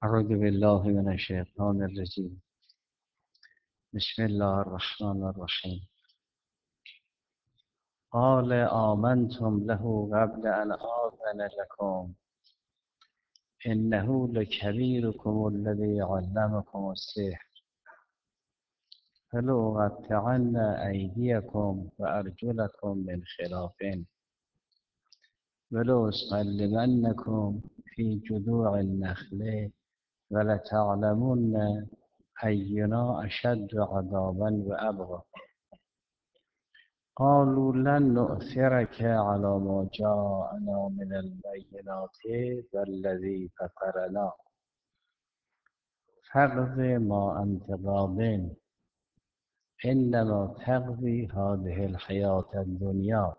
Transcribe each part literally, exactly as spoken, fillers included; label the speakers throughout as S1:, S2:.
S1: أعوذ بالله من الشيطان الرجيم. بسم الله الرحمن الرحيم. قال آمنتم له قبل أن آذن لكم إنه لكبيركم الذي علمكم السحر فلأقطعن أيديكم وأرجلكم من خلاف ولأصلبنكم في جذوع النخل ولتعلمن أينا أشد عذابا وأبقى. قالوا لن نؤثرك على ما جاءنا من البينات والذي فطرنا فاقض ما أنت قاض إنما تقضي هذه الحياة الدنيا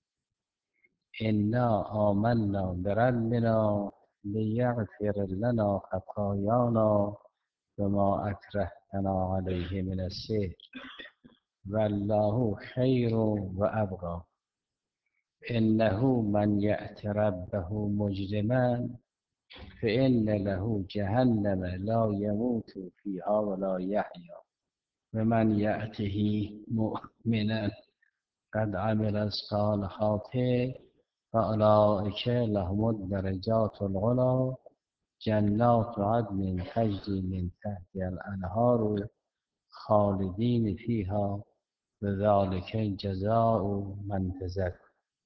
S1: إنا آمنا بربنا ليغفر لنا خطايانا وما أكرهتنا عليه من السحر والله خير وأبقى. إنه من يأت ربه مجرما فإن له جهنم لا يموت فيها ولا يحيا ومن يأته مؤمنا قد عمل الصالحات فأولئك لهم الدرجات العلى جنات عدن تجري من تحتها الأنهار خالدين فيها وذلك جزاء من تزكى.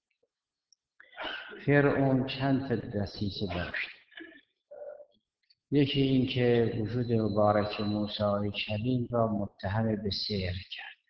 S1: فرعون چند تا دسیسه داشت. یکی این که وجود مبارک موسی کلیم را متهم به سحر کرد.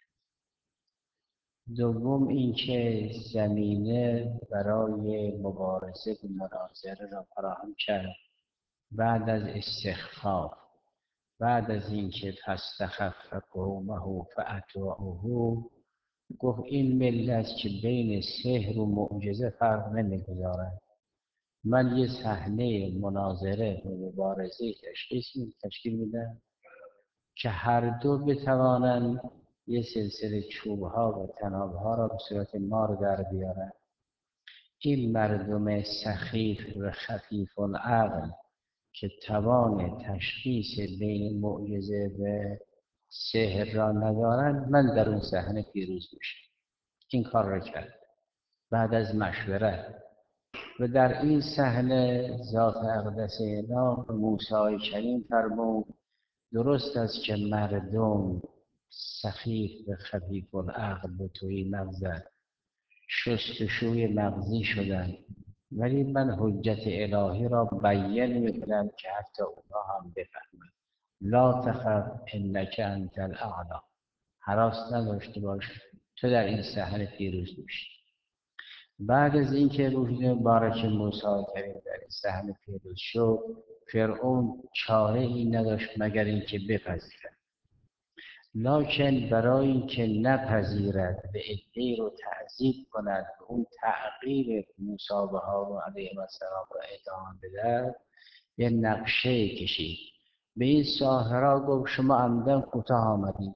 S1: دوم این که زمینه برای مبارزه و مناظره را فراهم کرد. بعد از استخفاف، بعد از اینکه فاستخف قومه فأطاعوه، گفت این ملت که بین سحر و معجزه فرق نمیگذارد. من یه صحنه مناظره و مبارزه تشخیص تشکیل میدم که هر دو بتوانند یه سلسله چوبها و تنابها را به صورت مار در بیارند. این مردم سخیف و خفیف العقل که توان تشخیص بین معجزه و سحر را ندارند، من در اون صحنه پیروز میشم. این کار را کرد بعد از مشورت. و در این صحنه ذات اقدس نام موسی کلیم فرمود درست است که مردم سخیف و خفیف العقل به توی مغزن شستشوی مغزی شدن، ولی من حجت الهی را بیان میکنم که حتی اونا هم بفهمند. لا تخف انک انت الاعلی. هراس نداشته باش، تو در این صحنه پیروز میشی. بعد از اینکه وجود مبارک موسی کلیم در این صحنه پیروز شد، فرعون چاره ای نداشت مگر اینکه بپذیرد. لکن برای اینکه نپذیرد و عده‌ای رو تعذیب کند و اون تعقیب موسی و هارون علیهم السلام را ادامه بدهد، یه نقشه کشید. به این ساحرا گفت شما عمدن کوتاه آمدید،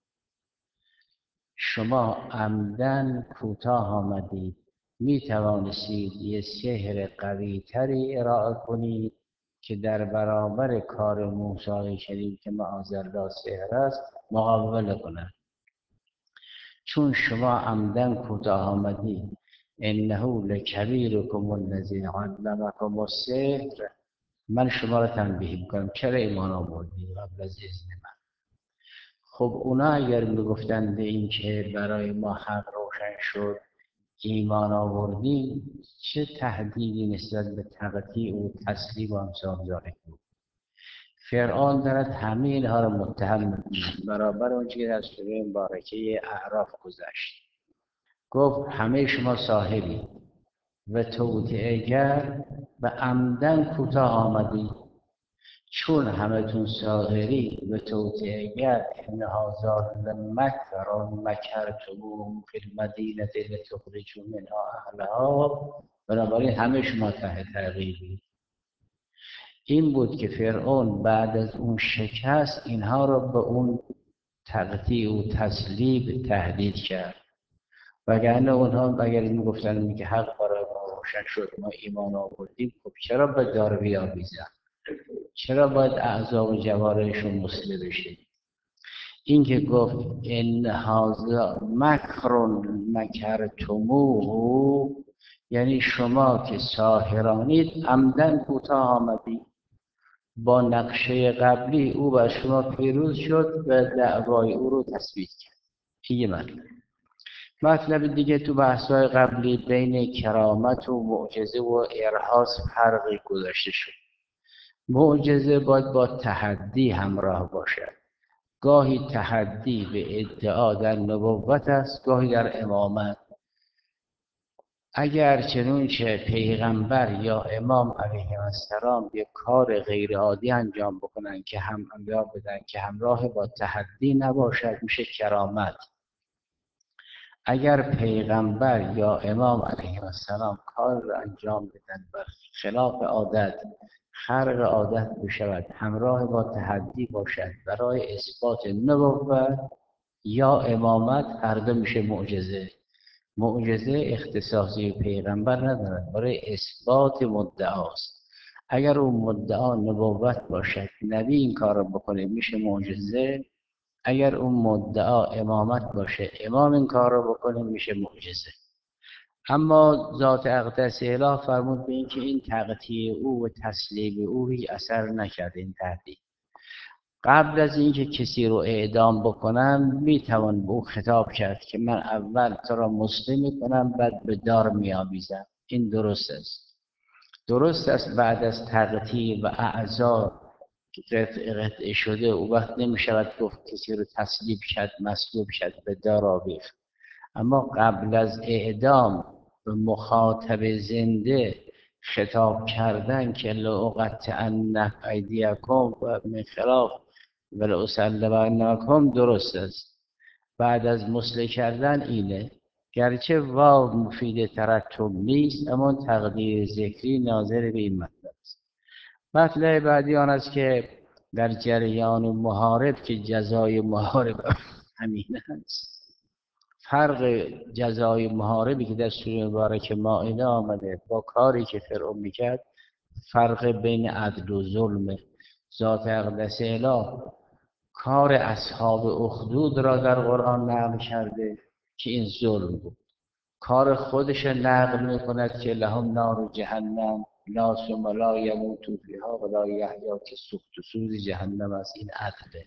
S1: شما عمدن کوتاه آمدید. می توانستید یه سحر قوی تری ارائه کنید که در برابر کار موسی کلیم که معاذالله سحر است مقابله کند. چون شما عمدن کوتاه آمدید، انه لکبیرکم الذی علمکم السحر، من شما را تنبیه میکنم چرا ایمان آوردید قبل از اذن من. خب اونا اگر میگفتن به این که برای ما حق روشن شد ایمان آوردیم، چه تهدیدی نسبت به تقطیع و تسلیم و امثال ذالک بود. فرعون دارد همه اینها را متهم می‌کند. برابر اون چیزی از سوره مبارکه اعراف گذشت، گفت همه شما ساحری و توطئه‌گر و عمدن کوتاه آمدید. چون همتون ساحری و توطئه‌گر، ان هذا لمکر مکرتموه فی المدینة لتخرجوا منها اهلها، بنابراین همه شما تحت تعقیبید. این بود که فرعون بعد از اون شکست اینها را به اون تقطیع و تسلیب تهدید کرد. وگرنه اونها اگر میگفتن که حق برای ما روشن شد ما ایمان آوردیم، خب چرا به دار بیاویزن؟ چرا باید اعضا و جوارحشون مسلم بشه؟ این که گفت ان هذا مکر مکرتموه، یعنی شما که ساحرانید عمدن کوتاه آمدید. با نقشه قبلی او بر شما پیروز شد و دعوای او رو تثبیت کرد. این یه مطلب. مطلب دیگه تو بحث‌های قبلی بین کرامت و معجزه و ارهاس فرقی گذاشته شد. معجزه باید با تحدی همراه باشد. گاهی تحدی به ادعا در نبوت است، گاهی در امامت. اگر چنانچه پیغمبر یا امام علیه السلام یک کار غیر عادی انجام بکنن که هم انجام بدن که همراه با تحدی نباشد، میشه کرامت. اگر پیغمبر یا امام علیه السلام کار را انجام بدن بر خلاف عادت، خرق عادت بشود، همراه با تحدی باشد برای اثبات نبوت یا امامت، هر دو میشه معجزه. معجزه اختصاصی پیغمبر ندارد، برای اثبات مدعاست. اگر اون مدعا نبوت باشد، نبی این کار رو بکنه، میشه معجزه. اگر اون مدعا امامت باشه، امام این کار رو بکنه، میشه معجزه. اما ذات اقدس اله فرمود به این که این تقطیع او و تسلیم او هیچ اثر نکرده. این تهدید قبل از اینکه کسی رو اعدام بکنم میتوان به او خطاب کرد که من اول تو را مسلم میکنم بعد به دار میآویزم. این درست است. درست است بعد از تقطیع و اعضا قطع قطع شده او وقت نمیشود گفت کسی رو تسلیب شد، مسلوب شد، به دار آویخت. اما قبل از اعدام به مخاطب زنده خطاب کردن که لأقطعن ایدیکم و من خلاف و لأصلبنکم درست است. بعد از مسله کردن اینه، گرچه واو مفید ترتب نیست اما تقدیر ذکری ناظر به این مطلب است. مطلب بعدی آن است که در جریان محارب که جزای محارب همین است، فرق جزای محاربی که در سوره مبارک مائده آمده با کاری که فرعون میکرد، فرق بین عدل و ظلم. ذات اقدس اله کار اصحاب اخدود را در قرآن نقل کرده که این ظلم بود. کار خودش نقل میکند که لهم نار جهنم لا ثم لا یموتون فیها ولا یحیا، که سوخت و سوز جهنم است. این عدله.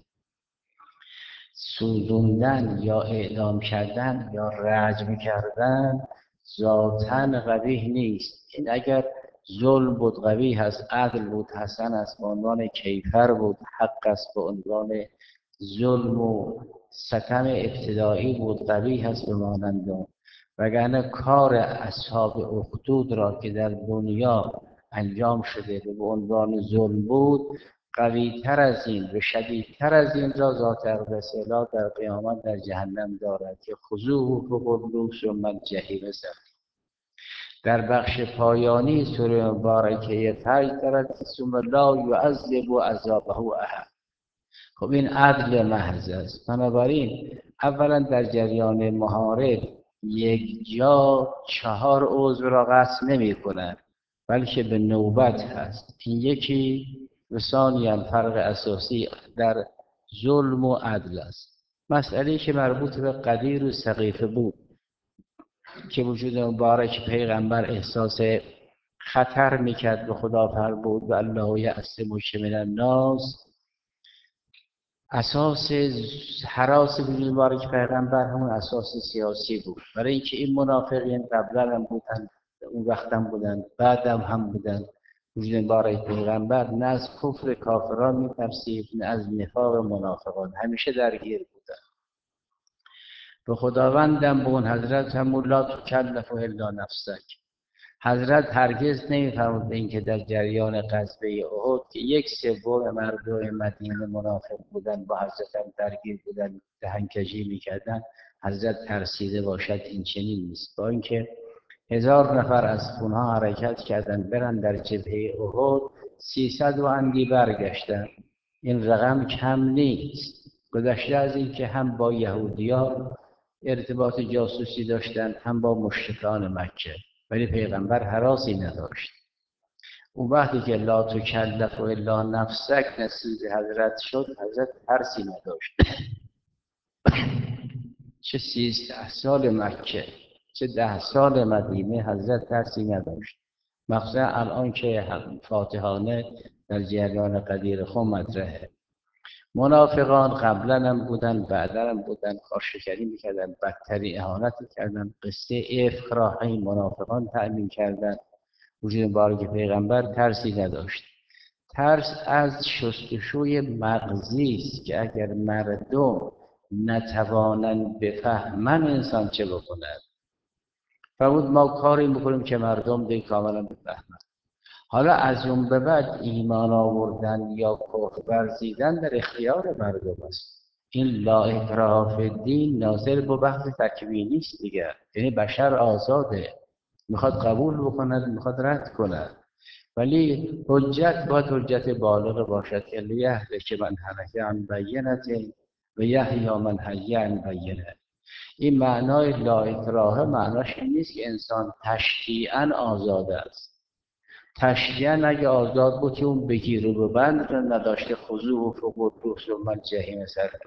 S1: سوزوندن یا اعدام کردن یا رجم کردن ذاتاً قبیح نیست. این اگر ظلم بود قبیح است، عدل بود حسن است، به عنوان کیفر بود حق است، به عنوان ظلم و ستم ابتدایی بود قبیح است به مانند اون. وگرنه کار اصحاب اخدود را که در دنیا انجام شده به عنوان ظلم بود، قوی تر از این و شدیدتر از این را ذات اقدس اله در قیامت در جهنم دارد که خذوه فغلوه ثم الجحیم صلوه. در بخش پایانی سوره مبارکه فجر دارد ثم لا یعذب عذابه احد. خب این عدل محض است. بنابراین اولا در جریان محارب یک جا چهار عضو را قصد نمی کند، بلکه به نوبت هست. این یکی. و ثانیاً فرق اساسی در ظلم و عدل است. مسئله که مربوط به قدیر و سقیفه بود که وجود مبارک پیغمبر احساس خطر میکرد به خدا فرمود و الله یعصمک من الناس. اساس هراس وجود مبارک پیغمبر همون اساس سیاسی بود، برای اینکه این منافقین قبلا هم بودن، اون وقت هم بودن، بعدم هم, هم بودن. وجود مبارک پیغمبر نه از کفر کافران می‌ترسید نه از نفاق منافقان، همیشه درگیر بودن. به خداوندم به اون حضرت هم لا تکلف الا نفسک. حضرت هرگز نمی‌فرمود به اینکه در جریان غزوه احد که یک سوم مردم مدینه منافق بودن با حضرت هم درگیر بودن، دهنکجی می‌کردن، حضرت ترسیده باشد. این چنین نیست. با اینکه هزار نفر از اونها حرکت کردن برن در جبهه احد، سیصد و اندی برگشتن. این رقم کم نیست. گذشته از این که هم با یهودیان ارتباط جاسوسی داشتن هم با مشرکان مکه، ولی پیغمبر هراسی نداشت. اون وقتی که لا تکلف الا نفسک نصیب حضرت شد، حضرت ترسی نداشت. چه سیزده سال مکه، چه ده سال مدینه، حضرت ترسی نداشت. مخصوصا الان که فاتحانه در جریان قدیر خود مطرحه. منافقان قبلا هم بودن، بعدا هم بودن، کارشکنی میکردن، بدتری اهانت میکردن. قصه افک را همین منافقان تأمین کردن. وجود مبارک پیغمبر ترسی نداشت. ترس از شستشوی مغزی است که اگر مردم نتوانند بفهمن انسان چه بکند. فرمود ما کاری میکنیم که مردم دیگه کاملا بفهمن. حالا از اون به بعد ایمان آوردن یا کفر ورزیدن در اختیار مردم است. این لا اکراه فی الدین ناظر به بحث تکوینی است دیگه، یعنی بشر آزاده، میخواد قبول بکند، میخواد رد کند. ولی حجت باید حجت بالغ باشد که لیهلک من هلک عن بینة و یحیی من حی عن بینة. این معنای لا اکراه معناش این نیست که انسان تشریعاً آزاده است. تشریعاً اگه آزاد بود که اون بگیر و ببند رو نداشته، خضوع و فقود ثم الجحیم سلکوا.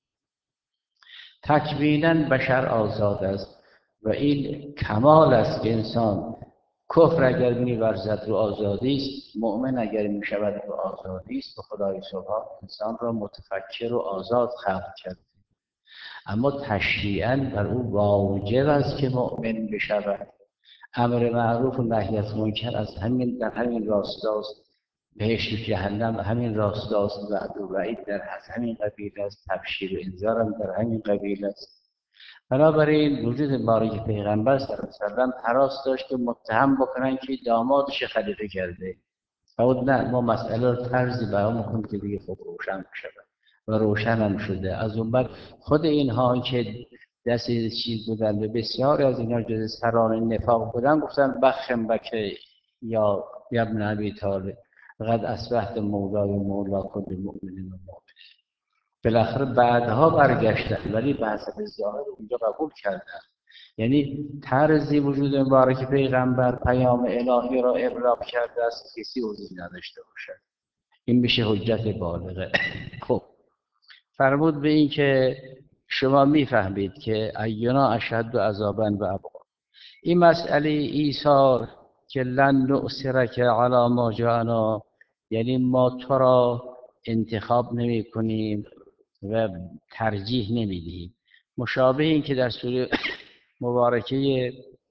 S1: تکویناً بشر آزاد است و این کمال است که انسان کفر اگر می‌ورزد رو آزادی است، مؤمن اگر می‌شود رو آزادی است. به خدای سبحان انسان را متفکر و آزاد خلق کرد، اما تشریعاً بر او واجب است که مؤمن بشود. امر معروف و نهی از منکر از همین در همین راستاست. بهشت و جهنم همین راستاست. وعد و وعید در همین قبیل است. تبشیر و انذار هم در همین قبیل است. بنابراین وجود مبارک پیغمبر صلی الله علیه و سلم هراس داشت که متهم بکنن که دامادش خلیفه کرده. فرمود نه، ما مسئله رو طرزی بیان میکنیم که دیگه خوب روشن بشه و روشن هم شده. از اون بعد خود اینها که دست چیز بودن و بسیاری از اینها جز سران نفاق بودن گفتن بخم بکه یا ابن ابی طالب قد اصبحت مولای مولا کل مؤمن و مؤمن. بالاخره بعدها برگشتن ولی به حسب ظاهر اونجا قبول کردن. یعنی طرزی وجود مبارک پیغمبر پیام الهی را ابلاغ کرده است کسی عذری نداشته باشد. این میشه حجت بالغه. خب فرمود به این که شما میفهمید که اینا اشد عذابا و ابقا. این مسئله ایثار که لن نؤثرک علی ما جاءنا، یعنی ما تو را انتخاب نمی کنیم و ترجیح نمیدیم. مشابه این که در سوره مبارکه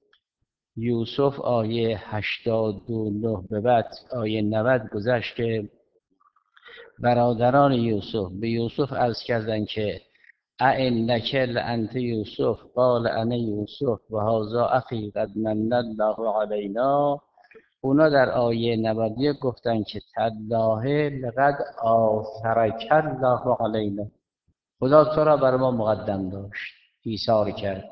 S1: یوسف آیه هشتاد و نه به بعد آیه نود گذشت که برادران یوسف به یوسف عرض کردند که ائنک لانت یوسف قال انا یوسف و هذا اخی قد من الله علینا. اونا در آیه نود و یک گفتن که تالله لقد آثرک الله علینا، خدا تو را بر ما مقدم داشت، ایثار کرد.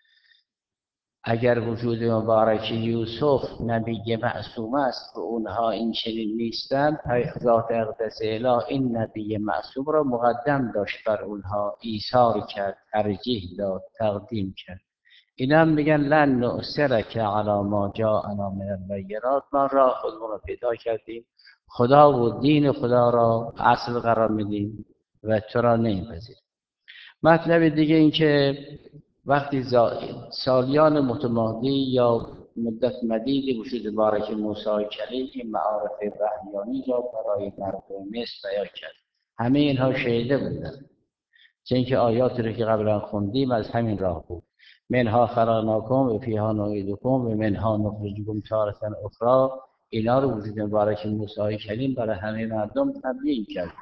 S1: اگر وجود مبارک یوسف نبی معصوم است و اونها این چنین نیستند، ذات اقدس اله این نبی معصوم را مقدم داشت بر اونها، ایثار کرد، ترجیح داد، تقدیم کرد. اینا هم میگن لن نؤثرک علی ما جاءنا من البینات، ما را خودمون را پیدا کردیم، خدا و دین خدا را اصل قرار میدیم و تو را نمیپذیریم. مطلب دیگه این که وقتی سالیان متمادی یا مدت مدید وجود مبارک موسی کلیم این معارف وحیانی را برای مردم مصر بیان کرد. همه اینها شهیده بودند، چه اینکه آیاتی رو که قبلا خوندیم از همین راه بود. منها خلقناکم و فیها نعیدکم و منها نخرجکم تارة اخری. اینا رو وجود مبارک موسی کلیم برای همه مردم تبیین کرد.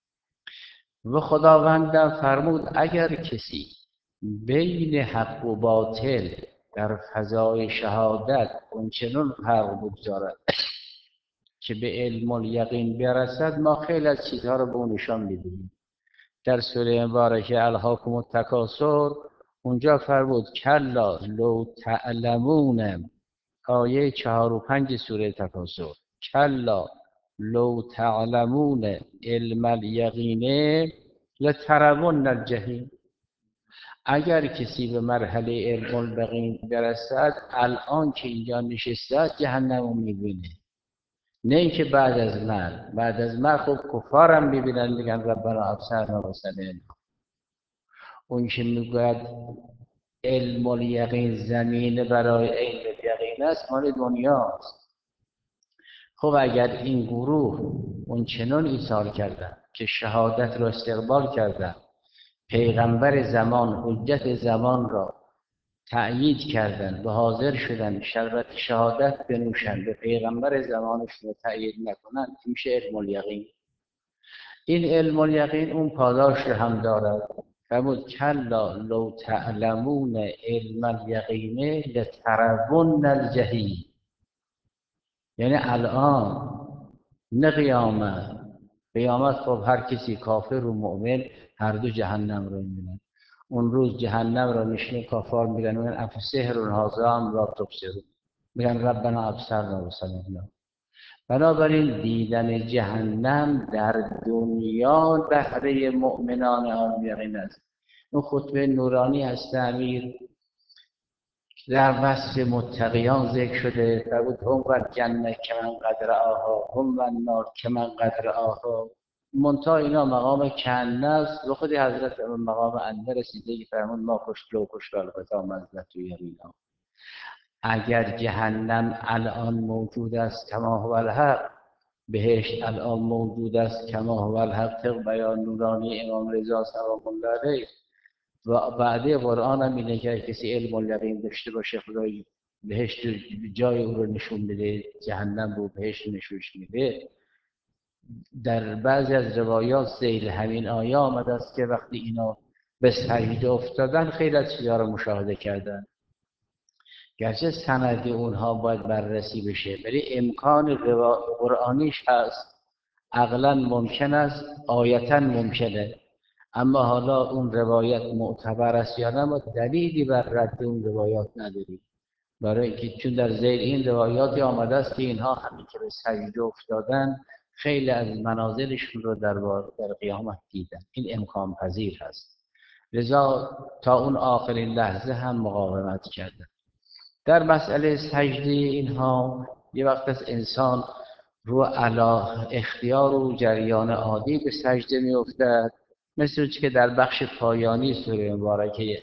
S1: و خداوندم فرمود اگر کسی بین حق و باطل در فضای شهادت اونچنان فرق بگذارد که به علم الیقین برسد، ما خیلی از چیزها رو به اون نشان میدیم. در سوره مبارکه الهاکم التکاثر اونجا فرمود کلا لو تعلمون، آیه چهار و پنج سوره تکاثر، کلا لو تعلمون علم الیقین لترون الجحیم. اگر کسی به مرحله علم الیقین برسد الان که اینجا نشسته جهنم رو میبینه. نه اینکه بعد از مرگ. بعد از مرگ خب کفارم میبینن میگن ربنا ابصرنا و سمعنا. اون که میگوید علم الیقین زمینه برای علم الیقین است مال دنیاست. خب اگر این گروه اون چنان ایثار کردن که شهادت را استقبال کردن، پیغمبر زمان حجت زمان را تأیید کردن و حاضر شدن شربت شهادت بنوشن، به پیغمبر زمانشون رو تأیید نکنن، این میشه علم الیقین. این علم الیقین اون پاداش رو هم دارد. فرمود کلا لو تعلمون علم الیقین لترون الجحیم. یعنی الان نه قیامت. قیامت خب هر کسی کافر و مؤمن هر دو جهنم رو میبینن. اون روز جهنم را نشون کافار میگن میگن افسحر هذا ام لا تبصرون، میگن ربنا ابصرنا و سمعنا. بنابراین دیدن جهنم در دنیا بهره مؤمنان عامیقین است. اون خطبه نورانی هست امیر در وصف متقیان ذکر شده. فرمود هم و جنه که من قدر آها هم و النار که من قدر آها. منتها اینا مقام کنه است و خود حضرت مقام انده رسیده که فرمود ما کشت لو کشت الفتا مزدت و یرینا. اگر جهنم الان موجود است کما هو الحق، بهشت الان موجود است کما هو الحق طبق بیان نورانی امام رضا سلام الله علیه. و بعد قرآن هم اینه که کسی علم الیقین داشته باشه خدای بهشت جای او رو نشون بده، جهنم رو بهشت نشونش میده. در بعضی از روایات ذیل همین آیه آمده است که وقتی اینا به سجده افتادن خیلی از چیزها رو مشاهده کردن، گرچه سند اونها باید بررسی بشه ولی امکان قرآنیش هست. عقلا ممکن است، آیتا ممکنه، اما حالا اون روایت معتبر است یا نه ما دلیلی بر رد اون روایات نداریم. برای اینکه چون در ذیل این روایاتی آمده است که اینها همین که به سجده افتادن خیلی از منازلشون رو در, در قیامت دیدن. این امکان پذیر هست، لذا تا اون آخرین لحظه هم مقاومت کردن. در مسئله سجده اینها یه وقت از انسان رو علا اختیار و جریان عادی به سجده می افتد، مثل که در بخش پایانی سوره مبارکه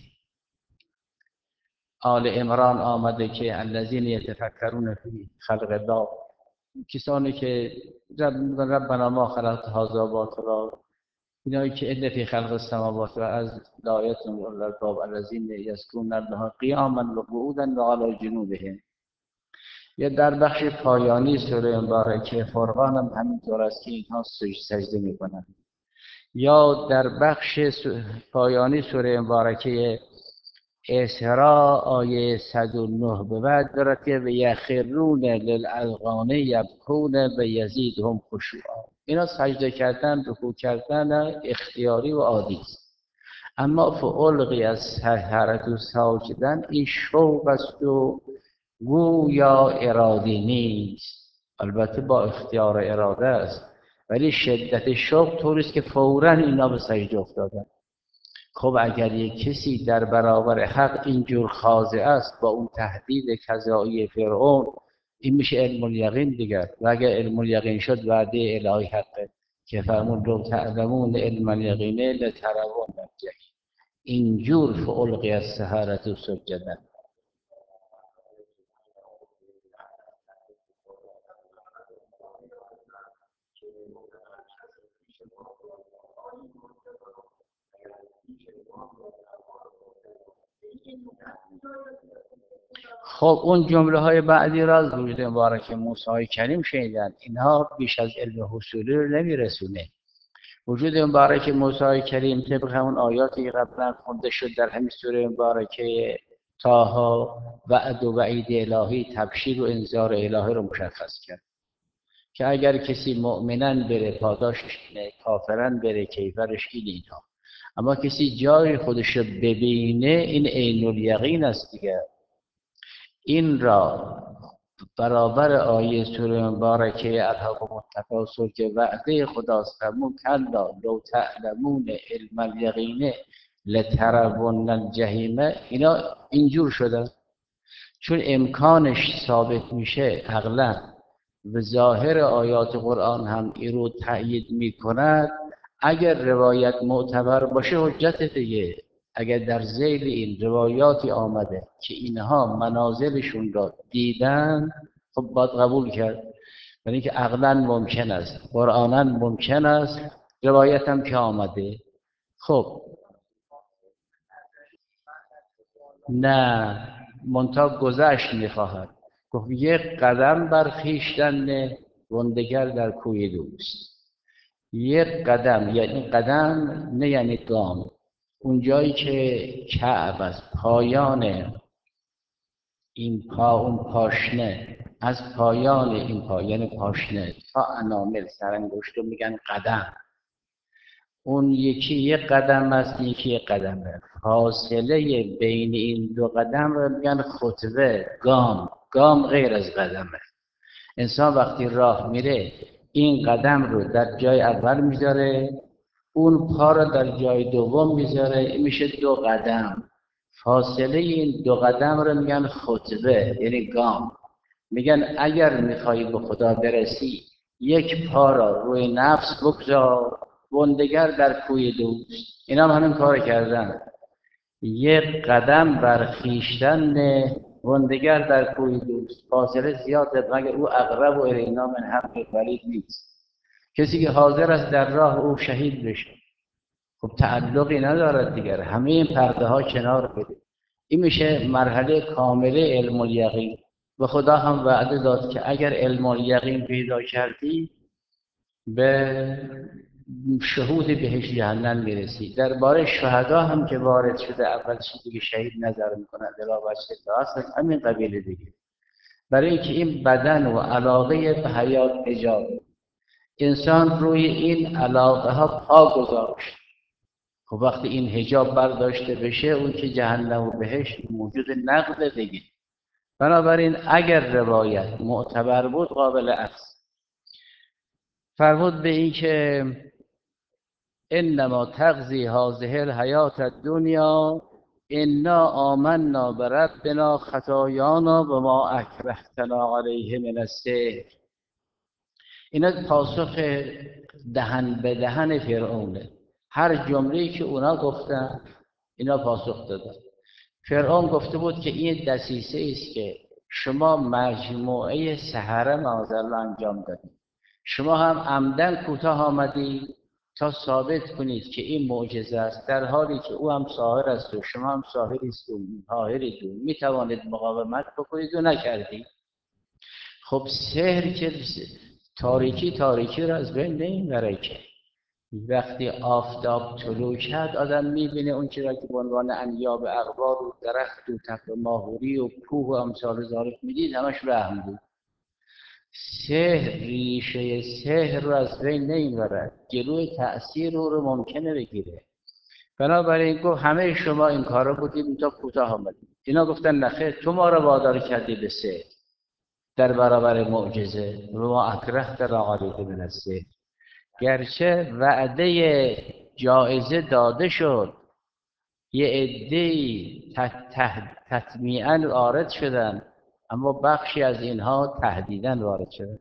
S1: آل عمران آمده که الذین یتفکرون فی خلق الله، کسانی که رب ربنا ما خلقت هذا باطلا، اینایی که ان فی خلق السماوات و از آیات الالباب الذین یذکرون الله قیاما و قعودا و علی جنوبهم. یا در بخش پایانی سوره مبارکه فرقان هم همینطور است که اینها سجده میکنند. یا در بخش پایانی سوره مبارکه اسراء آیه صد و نه به بعد دارد که و یخرون للاذقان یبکون و یزیدهم خشوعا. اینا سجده کردن، رکوع کردن اختیاری و عادی است. اما فالقی از سحرت و ساجدن این شوق است و گویا ارادی نیست، البته با اختیار اراده است، ولی شدت شوق طوریست که فوراً اینا به سجده افتادن. خب اگر یک کسی در برابر حق اینجور خاضع است با اون تهدید کذایی فرعون، این میشه علم الیقین دیگر. و اگر علم الیقین شد وعده الهی حقه که فرمود لو تعلمون علم الیقین لترون الجحیم. اینجور فالقی السحرة سجدا. خب اون جمله های بعدی را از وجود مبارک موسی کریم شنیدن. اینها بیش از علم حصولی رو نمیرسونه. وجود مبارک موسی کریم طبق همون آیاتی که قبلا خونده شد در همین سوره مبارکه طه، وعد و وعید الهی، تبشیر و انذار الهی رو مشخص کرد که اگر کسی مؤمنن بره پاداشش اینه، کافرن بره کیفرش این اینها. اما کسی جای خودش رو ببینه این عین الیقین است دیگه. این را برابر آیه سوره مبارکه الهاکم التکاثر که وعده خداست فرمود کلا لو تعلمون علم الیقین لترون الجحیم. اینا اینجور شده چون امکانش ثابت میشه عقلا و ظاهر آیات قرآن هم این رو تأیید می کند، اگر روایت معتبر باشه حجت دیگه. اگر در ذیل این روایاتی آمده که اینها منازلشون را دیدن، خب باید قبول کرد. برای اینکه عقلا ممکن است، قرآنا ممکن است، روایت هم که آمده. خب نه، منتها گذشت میخواهد. گفت یک قدم بر خویشتن نه، وندگر در کوی دوست. یک قدم یعنی قدم، نه یعنی گام. اون جایی که کعب است، پایان این پا، اون پاشنه، از پایان این پا یعنی پاشنه تا انامل سرانگشت رو میگن قدم. اون یکی یک قدم است، یکی یک قدمه. فاصله بین این دو قدم رو میگن خطوه، گام. گام غیر از قدمه. انسان وقتی راه میره این قدم رو در جای اول میذاره، اون پا رو در جای دوم میذاره، این میشه دو قدم. فاصله این دو قدم رو میگن خطوه یعنی گام. میگن اگر میخوایی به خدا برسی، یک پا را روی نفس بگذار، وندگر در کوی دوست. اینا هم همین کار کردن. یک قدم بر خویشتن نه، وندگر در کوی دوست. فاصله زیاده، مگر او اقرب و الینا من حبل الورید نیست. کسی که حاضر است در راه او شهید بشه، خب تعلقی ندارد دیگر، همه این پرده ها کنار بده. این میشه مرحله کامله علم الیقین. و خدا هم وعده داد که اگر علم الیقین پیدا کردی به شهود بهش جهنم میرسی. درباره شهدا هم که وارد شده، اول چیزی که شهید نظر میکنن دلا بچه داست همین قبیل دیگه. برای اینکه این بدن و علاقه به حیات نجات، انسان روی این علاقه ها پا گذاشت. خب وقتی این حجاب برداشته بشه، اون که جهنم و بهشت موجود نقد دیگه. بنابراین اگر روایت معتبر بود قابل اخذ. فرمود به این که انما تقضی هذه الحیات الدنیا، انا آمنا بربنا خطایانا و ما اکرهتنا علیه من السحر. اینا پاسخ دهن به دهن فرعونه. هر جمله‌ای که اونا گفتن اینا پاسخ دادن. فرعون گفته بود که این دسیسه است که شما مجموعه سحره معاذالله انجام دادید. شما هم عمدن کوتاه آمدید تا ثابت کنید که این معجزه است، در حالی که او هم ساحر است و شما هم ساحری است و ماهرید و می توانید مقاومت بکنید و نکردید. خب سحر که تاریکی تاریکی را از بین نمیبره که. وقتی آفتاب طلوع کرد، آدم میبینه اون چیزا که به عنوان انیاب اقبار و درخت و تپه ماهوری و کوه و امثال ذالک میدید، همش وهم بود. سحر ریشه سحر رو از بین نمیبرد، جلوی تأثیر او رو ممکنه بگیره. بنابراین گفت همه شما این کارا بودید تا کوتاه آمدید. اینا گفتن نخیر، تو ما رو وادار کردی به سحر در برابر معجزه. و ما اکرهتنا علیه من السحر. گرچه وعده جایزه داده شد، یه عده‌ای تطمیعاً وارد شدن، اما بخشی از اینها تهدیداً وارد شدن.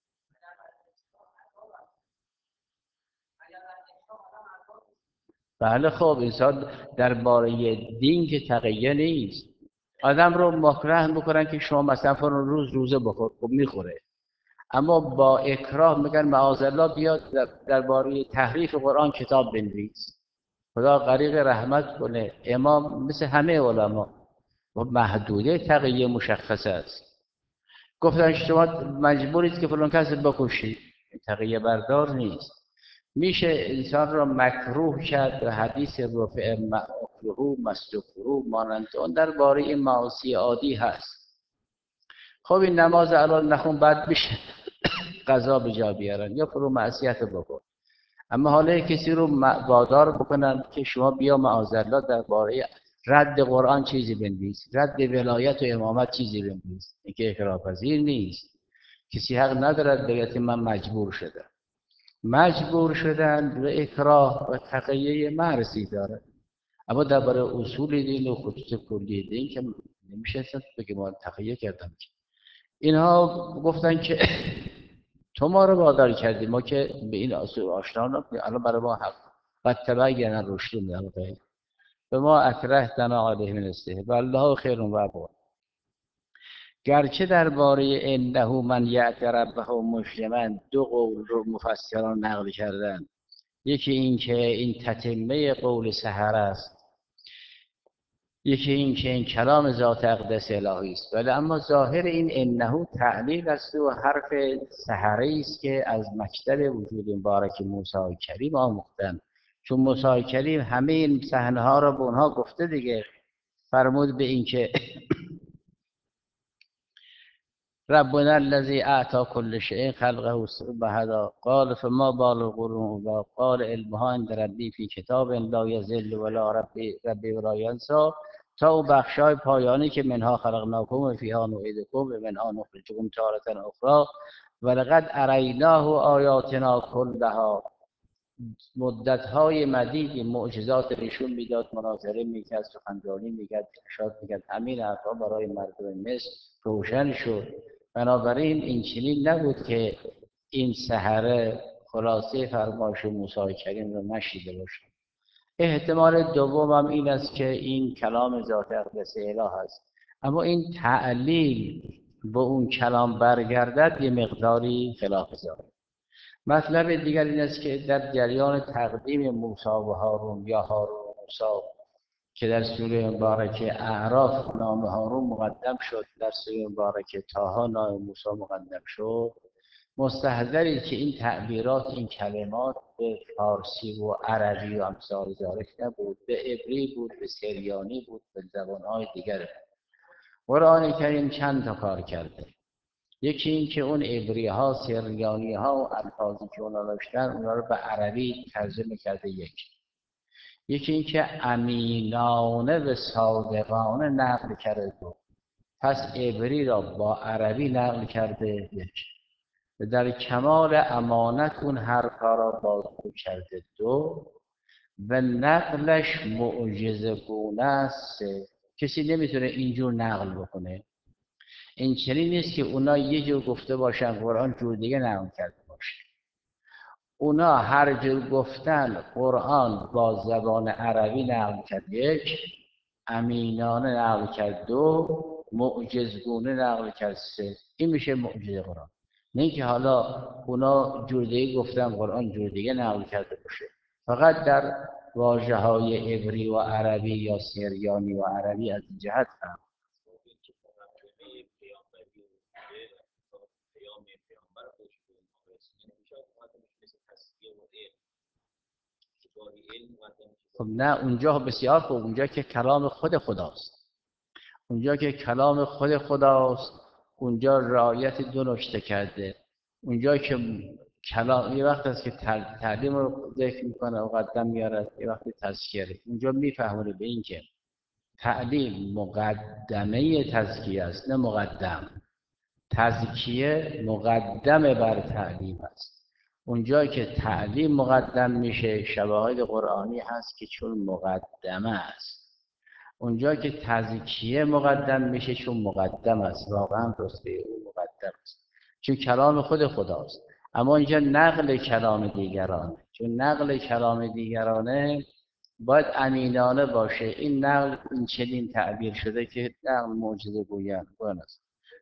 S1: بله خب انسان درباره دین که تقیه نیست. آدم رو مکره میکنن که شما مثلا فلان روز روزه بخور، خب میخوره. اما با اکراه میگن معاذالله بیاد درباره تحریف قرآن کتاب بنویس. خدا غریق رحمت کنه، امام مثل همه علما و محدوده تقیه مشخص است. گفتن شما مجبورید که فلان کس بکشید، تقیه بردار نیست. میشه انسان را مکروه کرد و حدیث رفع مکروه مستکروه مانند اون درباره این معاصی عادی هست. خب این نماز الان نخون، بعد میشه قضا به جا بیارن یا فرو معصیت بکن. اما حالا کسی رو وادار بکنن که شما بیا معاذالله درباره رد قرآن چیزی بنویس، رد ولایت و امامت چیزی بنویس، این که اکراه پذیر نیست. کسی حق ندارد بگه من مجبور شدم. مجبور شدن و اکراه و تقیه مرزی داره. اما درباره اصول دین و خصوص کلی دین که نمیشه بگه ما تقیه کردم. اینها گفتن که تو ما رو وادار کردی، ما که به این اصول آشنا نبودیم، الان برای ما حق قد تبین الرشد من الغی به ما اکرهتنا علیه من السحر والله خیر و ابقی. گرچه درباره انه من یأت ربه مجرما دو قول رو مفسران نقل کردن، یکی این که این تتمه قول سحر است، یکی این که این کلام ذات اقدس الهی است، ولی اما ظاهر این انه تعلیل است و حرف سحری است که از مکتب وجود مبارک موسی کریم آموختن، چون موسی کریم همه این صحنه ها را به اونها گفته دیگه. فرمود به این که ربنا الذي اعطى كل شيء خلقه ثم هدى قال فما بال القرون قال علمها عند ربی فی کتاب لا یضل ولا ربی ربی ولا ینسى، تا او بخشای پایانی که منها خلقناکم و فیها نعیدکم و منها نخرجکم تارة اخرى ولقد اریناه آیاتنا کلها، مدت‌های مدیدی معجزات نشون میداد، مناظره میکرد، سخنرانی میکرد، ارشاد میکرد، همین حرفا برای مردم مصر روشن شد. بنابراین این چنین نبود که این سحره خلاصه فرمایش موسی کریم رو نشیده باشه. احتمال دوم هم این است که این کلام ذات اقدس اله است، اما این تعلیل به اون کلام برگردد یه مقداری خلاف ظاهر. مطلب دیگر این است که در جریان تقدیم موسی و هارون یا هارون و موسی که در سوره مبارکه اعراف نام هارون مقدم شد، در سوره مبارکه طه نام موسی مقدم شد، مستحضری که این تعبیرات، این کلمات به فارسی و عربی و امثال ذالک نبود، به عبری بود، به سریانی بود، به زبانهای دیگر. قرآن کریم چند تا کار کرده. یکی این که اون عبری ها، سریانی ها و الفاظی که اونا داشتن اونا رو به عربی ترجمه کرده. یک یکی این که امینانه و صادقانه نقل کرده. دو پس عبری را با عربی نقل کرده. یک و در کمال امانت اون حرفها را بازگو کرده. دو و نقلش معجزه گونه است، کسی نمیتونه اینجور نقل بکنه. این چنین نیست که اونا یه جور گفته باشن قرآن جور دیگه نقل کرده باشه. اونا هر جور گفتن قرآن با زبان عربی نقل کرد. یک امینانه نقل کرد. دو معجزگونه نقل کرد. سه این میشه معجزه قرآن. نه اینکه حالا اونا جور دیگه گفتن قرآن جور دیگه نقل کرده باشه. فقط در واژه های عبری و عربی یا سریانی و عربی از این جهت هم خب نه، اونجا بسیار خوب، اونجا که کلام خود خداست، اونجا که کلام خود خداست اونجا رعایت دو نکته کرده. اونجا که کلام یه وقت است که تعلیم رو ذکر میکنه و قدم میاره، یه وقت تذکیره. اونجا میفهمونه به این که تعلیم مقدمه تزکیه است نه مقدم. تزکیه مقدم بر تعلیم است. اونجا که تعلیم مقدم میشه شواهد قرآنی هست که چون مقدمه است. اونجا که تزکیه مقدم میشه چون مقدم است. واقعا رتبه او مقدم است چون کلام خود خداست. اما اینجا نقل کلام دیگرانه، چون نقل کلام دیگرانه باید امینانه باشه. این نقل این چنین تعبیر شده که نقل معجزه گویان است.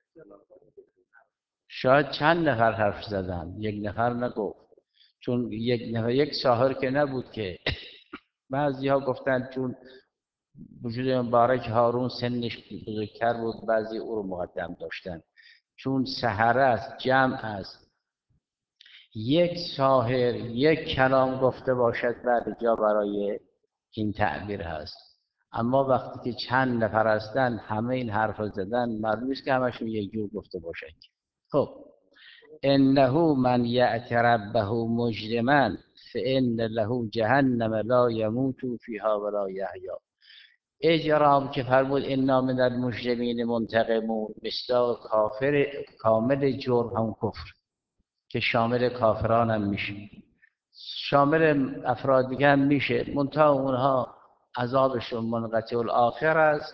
S1: شاید چند نفر حرف زدن، یک نفر نگفت، چون یک نفر یک ساحر که نبود که. بعضی ها گفتن چون وجود مبارک هارون سنش بزرگتر بود، بعضی او رو مقدم داشتن. چون سحره است، جمع است، یک ساحر یک کلام گفته باشد بعد جا برای این تعبیر هست. اما وقتی که چند نفر هستن همه این حرف زدن، معلوم است که همشون یک جور گفته باشد. خب انه من یأت ربه مجرما فان له جهنم لا یموت فیها ولا یحیا. اجرام که فرمود انا من المجرمین منتقمون، مصداق کافر کامل جرم هم کفر که شامل کافران هم میشه، شامل افراد دیگه هم میشه، منتها اونها عذابشون منقطع الاخر است،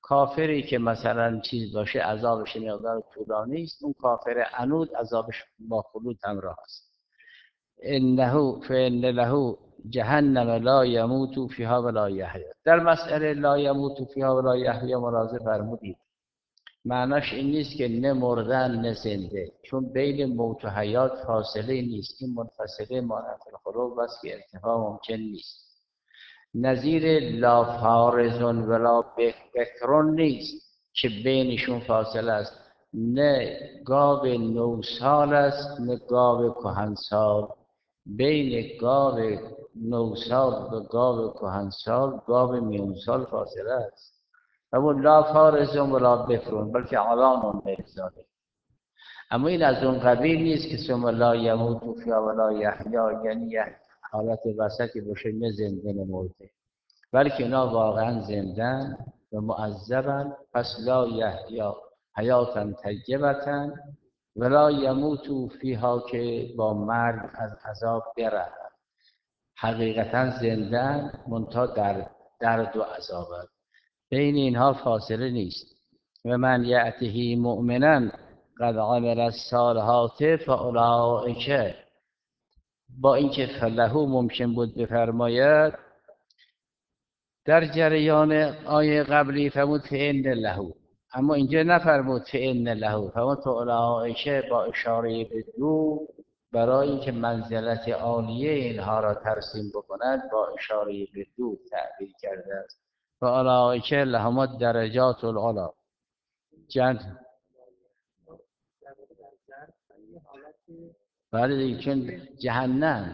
S1: کافری که مثلا چیز باشه عذابش مقدار طولانی است، اون کافر عنود عذابش با خلود همراه است. انه فان له جهنم لا یموت فیها ولا یحیا. در مسئله لا یموت فیها ولا یحیا ملاحظه فرمودید معناش این نیست که نه مردن نه زنده، چون بین موت و حیات فاصله نیست، این منفصله مانند الخروج است که ارتفاع ممکن نیست. نظیر لا فارز ولا بکرون نیست که بینشون فاصله است، نه گاو نوسال است نه گاو کهنسال. بین گاو نوسال و گاو کهنسال گاو میونسال فاصله است. و لا فارز ولا بکرون بلکه علان بگذاره. اما این از اون قبیل نیست که ثم لا یموت فیها ولا یحیا، یعنی حالت وسطی باشه نه زنده نه مرده، بلکه اینا واقعا زندن و معذبن. پس لا یحیا حیاتا طیبتا ولا یموت فیها که با مرگ از عذاب برهن. حقیقتا زندن منتها در درد و عذابن، بین اینها فاصله نیست. و من یأته مؤمنا قد عمل الصالحات فاولئک، با اینکه فله ممکن بود بفرماید در جریان آیه قبلی فرمود فإن له، اما اینجا نفرمود فإن له، فرمود فاولئک با اشاره به دو برای اینکه منزلت عالیه اینها را ترسیم بکند با اشاره به دو تعبیر کرده است. فاولئک لهم الدرجات العلی. جن بله دیگه، چون جهنم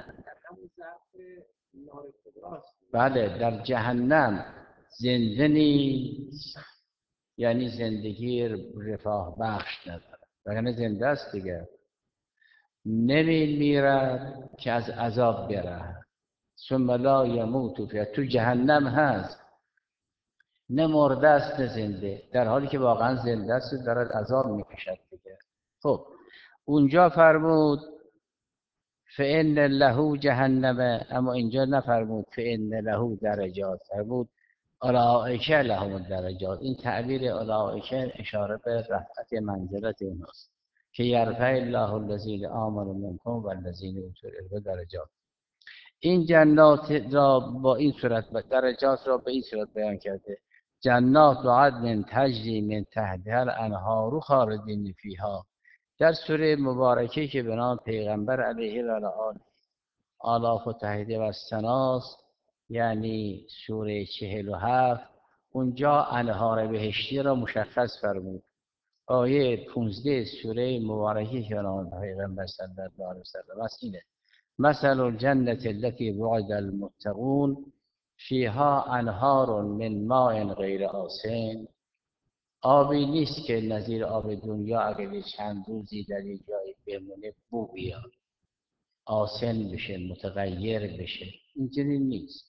S1: بله در جهنم زنده نیست، یعنی زندگی رفاه بخش نداره، وگرنه زنده است دیگه. نمی میرد که از عذاب بره. ثم لا یموت فیها، تو جهنم هست نه مرده است نه زنده، در حالی که واقعا زنده است و دارد عذاب میکشد دیگه. خب اونجا فرمود فإن له جهنم، اما اینجا نفرمود فإن له درجات، فرمود اولئک لهم الدرجات. این تعبیر اولئک اشاره به رفعت منزلت اوناست که یرفع الله الذین آمنوا منکم والذین اوتوا العلم درجات. این جنات را با این صورت درجات را به این صورت بیان کرده: جنات و عدن تجری من تحتها الانهار خالدین فیها. در سوره مبارکه که به نام پیغمبر علیه و آله آلاف و تهیده و سناست، یعنی سوره چهل و هفت، اونجا انهار بهشتی را مشخص فرمود. آیه پونزده سوره مبارکه که به نام پیغمبر صلی الله علیه و سلم است اینه: مثل الجنة التي وعد المتقون فیها انهار من ماء غیر آسن. آبی نیست که نظیر آب دنیا اگر چند روزی در یک جایی بمونه بو بیاد، آسن بشه، متغیر بشه، اینجوری نیست.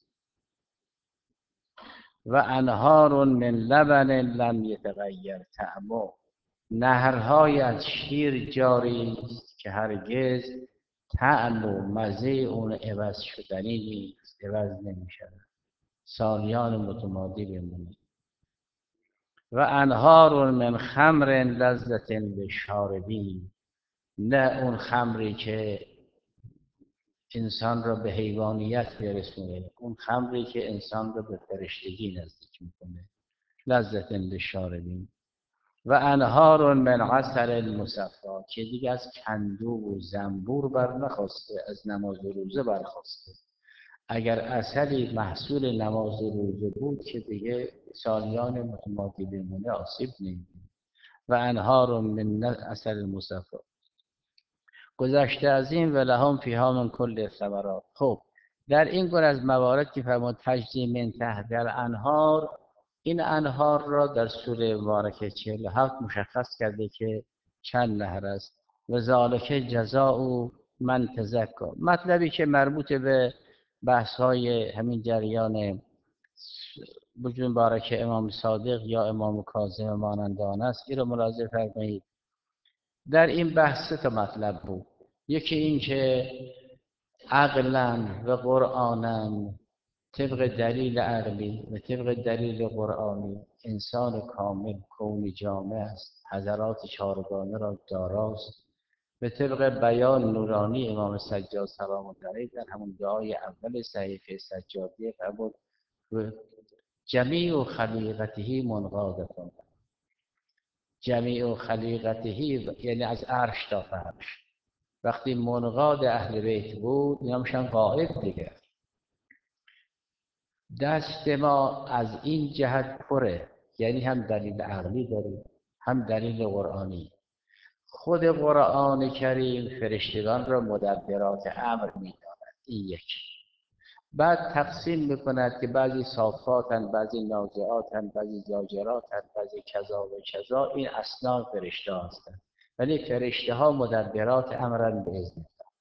S1: و انهار من لبن لم یتغیر طعمه، نهرهای از شیر جاری است که هرگز طعم و مزه اون عوض شدنی نیست، عوض نمیشه، سالیان متمادی بمونه. و انهار من خمر لذت للشاربین، نه اون خمری که انسان را به حیوانیت برسونه، اون خمری که انسان را به فرشتگی نزدیک میکنه، لذت للشاربین. و انهار من عسل مصفا، که دیگه از کندو و زنبور بر نخواسته، از نماز و روزه برخواسته. اگر عسلی محصول نماز و روزه بود که دیگه سالیان متمادی بمونه آسیب نمی‌بینه. و انهار من عسل مصفا. گذشته از این و لهم فیها من کل الثمرات. خب در این گونه از موارد که فرمود تجری من تحت الانهار، این انهار را در سوره مبارکه چهل و هفت مشخص کرده که چند نهر است. و ذالک جزاء من تزکی، مطلبی که مربوط به بحث های همین جریان وجود مبارک امام صادق یا امام کاظم مانند آن است، این را ملاحظه فرمایید. در این بحث تا مطلب بود: یکی این که عقلا و قرآنا طبق دلیل عقلی و طبق دلیل قرآنی انسان کامل کون جامع است، حضرات چهارگانه را داراست. به طبق بیان نورانی امام سجاد سلام الله علیه در همون دعای اول صحیفه سجادیه فرمود جمیع خلیقته منقادة، جمیع خلیقته یعنی از عرش تا فرش. وقتی منقاد اهل بیت بود اینا میشن قائد دیگه. دست ما از این جهت پره، یعنی هم دلیل عقلی داریم هم دلیل قرآنی. خود قرآن کریم فرشتگان را مدبرات امر می‌داند، این یک. بعد تقسیم میکند که بعضی صافاتن، بعضی نازعاتن، بعضی زاجراتن، بعضی کذا و کذا. این اصناف فرشته هستند، ولی فرشته ها مدبرات امرن به اذن.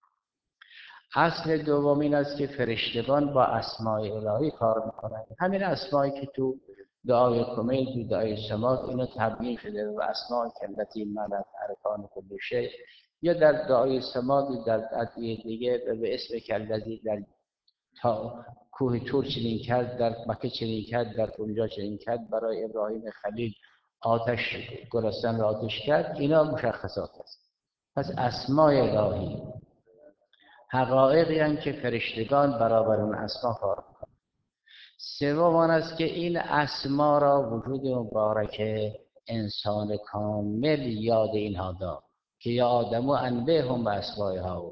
S1: اصل دوم این است که فرشتگان با اسماء الهی کار میکنند. همین اسمایی که تو دعای کمیل، تو دعای سماع اینا تبیین شده و اسماء کلتی ملت ارکان کل شیء، یا در دعای سماع در ادعیه دیگه به اسم کلتی در تا کوه تور چنین کرد، در مکه چنین کرد، در اونجا چنین کرد، برای ابراهیم خلیل آتش گلستان را آتش کرد. اینا مشخصات است. پس اسماء الهی حقایقی هستند که فرشتگان برابر اون اسما کار می‌کنند. سوم آن است که این اسما را وجود مبارک انسان کامل یاد اینها داد که یا آدم و انبئهم باسمائها.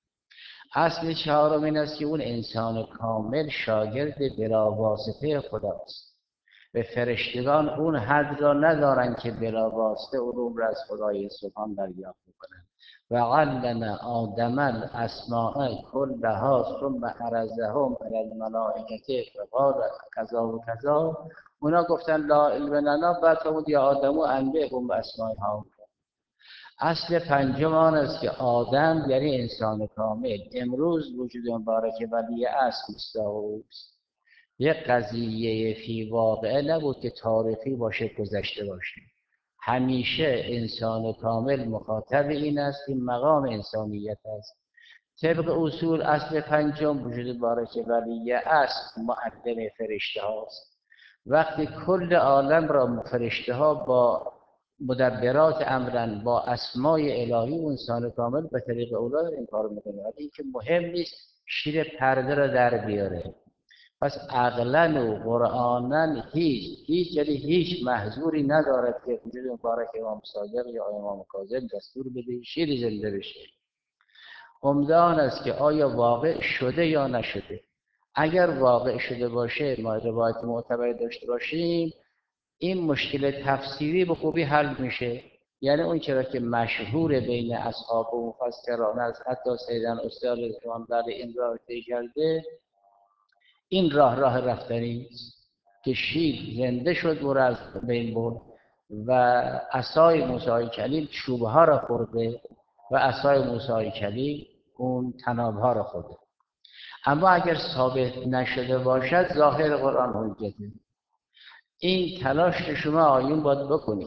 S1: اصل چهارم این است که اون انسان کامل شاگرد بلاواسطه خداست. به فرشتگان اون حد را ندارند که بلاواسطه علوم را از خدای سبحان دریافت کنند. و علم آدم الاسماء کلها ثم عرضهم علی الملائکه فقال کذا و کذا. اونا گفتن لا علم لنا، بعد فرمود یا آدم و انبئهم باسمائها. اصل پنجم آن است که آدم یعنی انسان کامل امروز وجود مبارک ولی اصل است. یک قضیه فی واقعه نبود که تاریخی باشه گذشته باشه. همیشه انسان کامل مخاطب این است، این مقام انسانیت است. طبق اصول اصل پنجم وجود مبارک ولی اصل معلم فرشته هاست. وقتی کل عالم را فرشته ها با مدبرات امرن، با اسماء الهی و انسان کامل به طریق اولا این کار میکنه، ولی اینکه مهم نیست شیر پرده را در بیاره. پس عقلاً و قرآناً هیچ هیچ یعنی هیچ محظوری ندارد که وجود مبارک امام صادق یا امام کاظم دستور بده شیر زنده بشه. عمده آن است که آیا واقع شده یا نشده. اگر واقع شده باشه، ما روایت معتبر داشته باشیم، این مشکل تفسیری به خوبی حل میشه. یعنی اون چرا که مشهور بین اصحاب و مفسران از حتی سیدن استاد رضوان در این راه طی کرده، این راه راه رفتنی که شیر زنده شد و را از بین برد و عصای موسی کلیم چوبه ها را خورده و عصای موسی کلیم اون تناب ها را خورده. اما اگر ثابت نشده باشد ظاهر قرآن حجته. این تلاش شما آیون باید بکنید.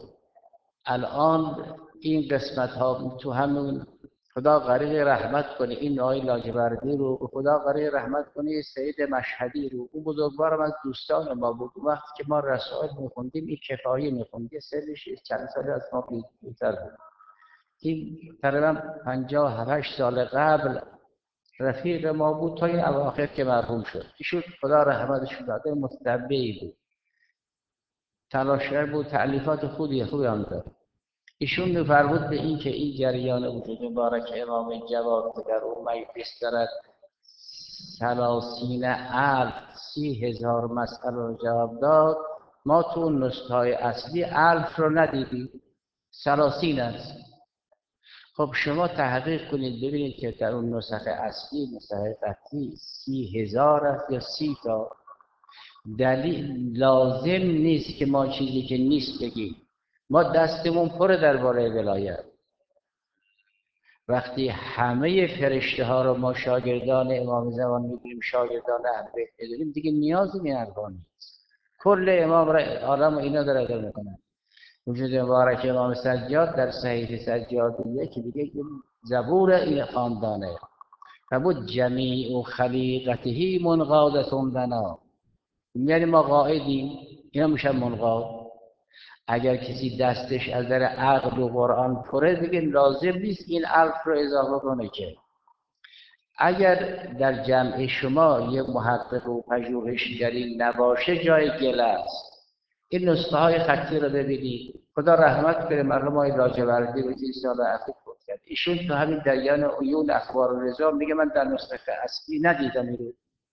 S1: الان این قسمت ها تو همون خدا غریق رحمت کنه این آقای لاجوردی رو، خدا غریق رحمت کنه سید مشهدی رو، اون بزرگوارم از دوستان ما بود. وقتی که ما رسائل میخوندیم این کفایی میخوندیم، سرش چند سال از ما بیشتر بود. این تقریبا پنجاه و هشت سال قبل رفیق ما بود تا این اواخر که مرحوم شد. ایشون خدا رحمتش داده متتبعی بود، تلاشگر بود، تألیفات خودی خوبی هم داد. ایشون می‌فرمود به این که این جریان وجود مبارک امام جواد که در اون مجلس دارد سلاسین الف سی هزار مسئله رو جواب داد، ما تو نسخه‌های اصلی الف رو ندیدیم، سلاسین است. خب شما تحقیق کنید ببینید که در اون نسخه اصلی نسخه قطعی سی هزار است یا سی تا. دلیل لازم نیست که ما چیزی که نیست بگیم. ما دستمون پر درباره ولایت. وقتی همه فرشته ها رو ما شاگردان امام زمان میگیم، شاگردان اهل بیت میدونیم، دیگه نیازی به حرفا نیست. کل امام را عالم و اینا داره اداره میکنن. وجود مبارک امام سجاد در صحیفه سجادیه که دیگه زبور این خاندانه. فبود جمیع خلیقته منقادة لنا. یعنی ما قاعدیم، اینا میشن منقاد. اگر کسی دستش از در عقل و قرآن پره دیگه لازم نیست این الف رو اضافه کنه که. اگر در جمع شما یه محقق و پژوهشگری نباشه جای گله است. این نسخه های خطی رو ببینید. خدا رحمت کنه مرحوم آقای لاجوردی و این سال اخیر بود کرد. ایشون تو همین جریان عیون اخبار و رضا میگه من در نسخه اصلی ندیدم اینو.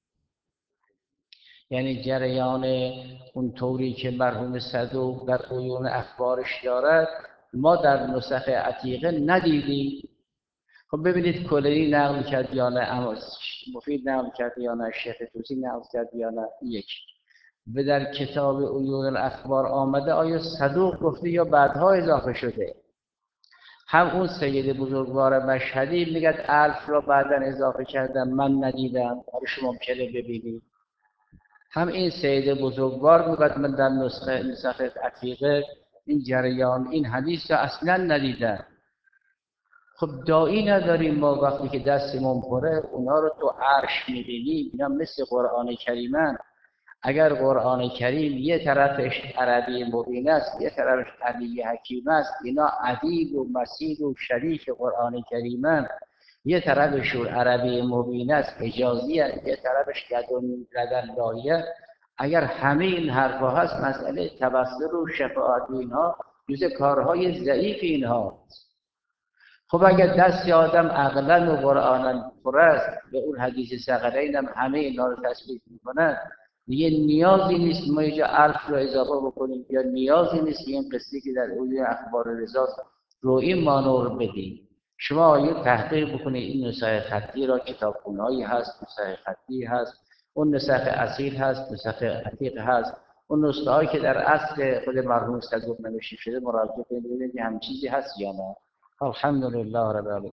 S1: یعنی جریان اون طوری که مرحوم صدوق در عیون اخبارش دارد ما در نسخ عتیقه ندیدیم. خب ببینید کلینی نقل کرد یا نه، مفید نقل کرد یا نه، شیخ توسی نقل کرد یا نه. یک و در کتاب عیون الاخبار آمده آیا صدوق گفته یا بعدها اضافه شده؟ هم اون سید بزرگوار مشهدی میگه الف را بعدا اضافه کردم من ندیدم، حالا شما ممکنه ببینید. هم این سید بزرگوار میگه من در نسخه نسخه عتیقه این جریان این حدیث را اصلا ندیدم. خب داعی نداریم ما وقتی که دستمون پره اونا رو تو عرش میبینیم. اینا مثل قرآن کریمن. اگر قرآن کریم یه طرفش عربی مبین است یه طرفش علی حکیم است، اینا عدید و مسید و شریک قرآن کریمن. یه طرفشون عربی مبین است اجازی است، یه طرفش لدن لدن لایه. اگر همه این حرفا هست مسئله توسل و شفاعت اینها جز کارهای ضعیف اینها. خب اگر دست آدم عقلا و قرآنا پر است به اون حدیث ثقلین هم همه اینا رو تثبیت میکنن، دیگه نیازی نیست ما اینجا الف رو اضافه بکنیم یا نیازی نیست این قصه که در عیون اخبار رضا رو این مانور بدیم. شما آیه تحقیق بکنید این نسخه خطی را، کتابخونه‌ای هست نسخه خطی هست، اون نسخه اصیل هست، نسخه عتیق هست، اون نسخه هایی که در اصل خود مرحوم صدوق نوشته شده مراجعه کنید ببینید هم چیزی هست یا نه. الحمد لله رب العالمین.